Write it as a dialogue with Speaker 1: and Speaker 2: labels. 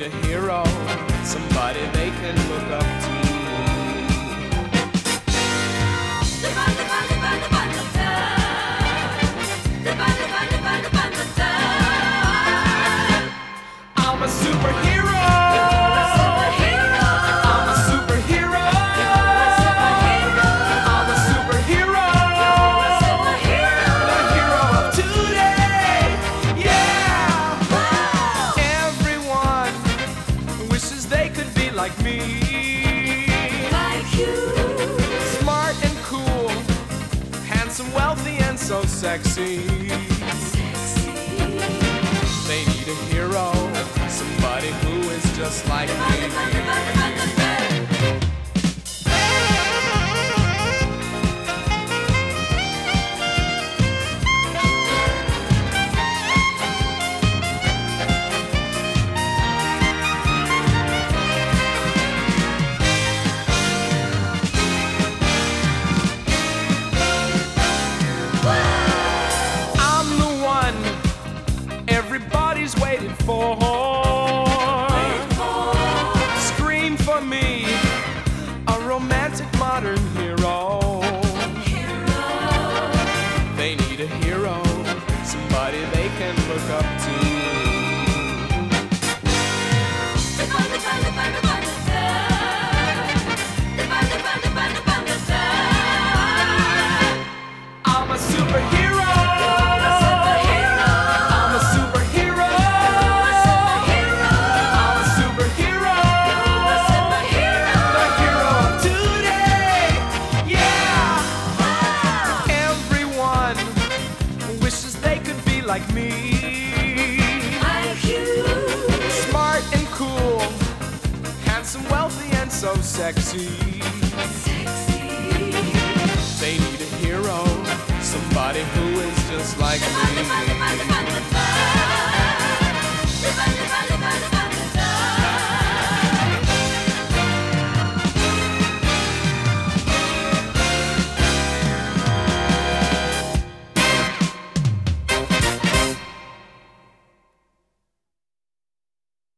Speaker 1: a hero, somebody they can look up to. I'm a superhero. I'm a superhero. I'm a superhero. The hero of today. Yeah. Everyone wishes they could be like me. Smart and cool, handsome, wealthy, and so sexy. They need a hero, somebody who is just like me. Everybody's waiting for. Scream for me, a romantic modern hero. They need a hero, somebody they can look up to. I'm a superhero. Like me, smart and cool, handsome, wealthy, and so sexy. They need a hero, somebody who is just like me.